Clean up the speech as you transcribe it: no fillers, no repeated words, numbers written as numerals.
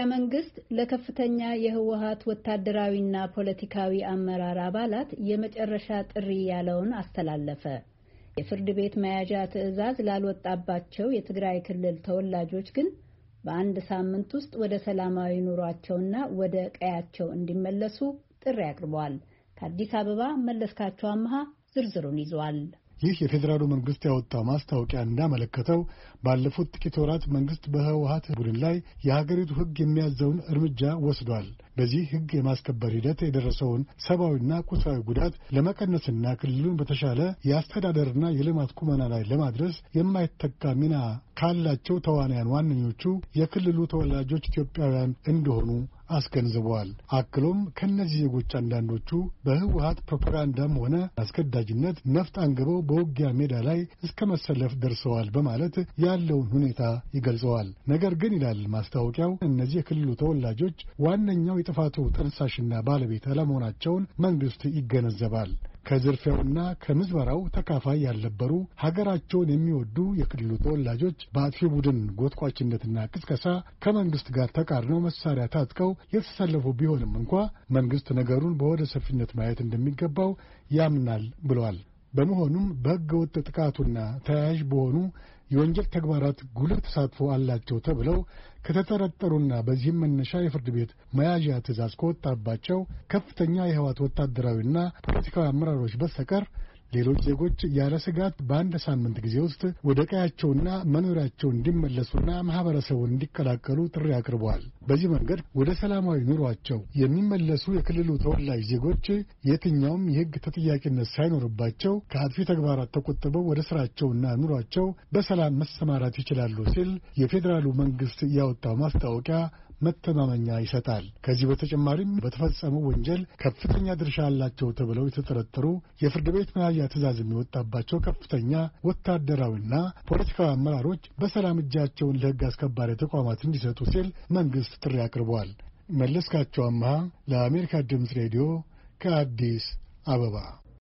መንግስት ለከፍተኛ የህወሓት ወታደራዊና ፖለቲካዊ አመራር አባላት የመጨረሻ ጥሪ ያለውን አስተላለፈ። የፍርድ ቤት መያዣ ትዕዛዝ ላልወጣባቸው የትግራይ ክልል ተወላጆች ግን በአንድ ሳምንት ውስጥ ወደ ሰላማዊ ኑሯቸውና ወደ ቀያቸው እንዲመለሱ ጥሪ አቅርበዋል። ከአዲስ አበባ መለስካቸው አምሃ ዝርዝሩን ይዟል። ይህ የፌዴራሉ መንግስት ያወጣው ማስታወቂያ እንዳመለከተው ባለፉት ጥቂት ወራት መንግስት በህወሓት ቡድን ላይ የሀገሪቱ ህግ የሚያዘውን እርምጃ ወስዷል። በዚህ ህግ የማስከበር ሂደት የደረሰውን ሰብአዊና ቁሳዊ ጉዳት ለመቀነስና ክልሉን በተሻለ የአስተዳደርና የልማት ቁመና ላይ ለማድረስ የማይተካ ሚና ካላቸው ተዋናያን ዋነኞቹ የክልሉ ተወላጆች ኢትዮጵያውያን እንደሆኑ አስገንዝበዋል። አክሎም ከነዚህ ዜጎች አንዳንዶቹ በህወሓት ፕሮፓጋንዳም ሆነ አስገዳጅነት ነፍጥ አንግበው በውጊያ ሜዳ ላይ እስከ መሰለፍ ደርሰዋል በማለት ያለውን ሁኔታ ይገልጸዋል። ነገር ግን ይላል ማስታወቂያው፣ እነዚህ የክልሉ ተወላጆች ዋነኛው የጥፋቱ ጠንሳሽና ባለቤት አለመሆናቸውን መንግስት ይገነዘባል። ከዝርፊያውና ከምዝበራው ተካፋይ ያልነበሩ ሀገራቸውን የሚወዱ የክልሉ ተወላጆች በአጥፊ ቡድን ጎትቋችነትና ቅስቀሳ ከመንግስት ጋር ተቃርነው መሳሪያ ታጥቀው የተሰለፉ ቢሆንም እንኳ መንግስት ነገሩን በወደ ሰፊነት ማየት እንደሚገባው ያምናል ብለዋል። በመሆኑም በሕገ ወጥ ጥቃቱና ተያያዥ በሆኑ የወንጀል ተግባራት ጉልህ ተሳትፎ አላቸው ተብለው ከተጠረጠሩና በዚህም መነሻ የፍርድ ቤት መያዣ ትዕዛዝ ከወጣባቸው ከፍተኛ የህወሓት ወታደራዊና ፖለቲካዊ አመራሮች በስተቀር ሌሎች ዜጎች ያለ ስጋት በአንድ ሳምንት ጊዜ ውስጥ ወደ ቀያቸውና መኖሪያቸው እንዲመለሱና ማህበረሰቡን እንዲቀላቀሉ ጥሪ አቅርበዋል። በዚህ መንገድ ወደ ሰላማዊ ኑሯቸው የሚመለሱ የክልሉ ተወላጅ ዜጎች የትኛውም የህግ ተጠያቂነት ሳይኖርባቸው ከአጥፊ ተግባራት ተቆጥበው ወደ ስራቸውና ኑሯቸው በሰላም መሰማራት ይችላሉ ሲል የፌዴራሉ መንግስት ያወጣው ማስታወቂያ መተማመኛ ይሰጣል። ከዚህ በተጨማሪም በተፈጸመው ወንጀል ከፍተኛ ድርሻ አላቸው ተብለው የተጠረጠሩ የፍርድ ቤት መያዣ ትዕዛዝ የሚወጣባቸው ከፍተኛ ወታደራዊና ፖለቲካዊ አመራሮች በሰላም እጃቸውን ለህግ አስከባሪ ተቋማት እንዲሰጡ ሲል መንግስት ጥሪ አቅርበዋል። መለስካቸው አምሃ ለአሜሪካ ድምፅ ሬዲዮ ከአዲስ አበባ